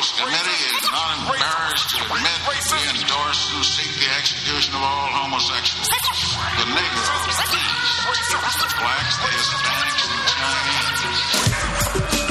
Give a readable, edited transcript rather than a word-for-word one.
People's Committee is not embarrassed to admit we endorse and seek the execution of all homosexuals. The Negroes, the blacks, the Hispanics, and the Chinese.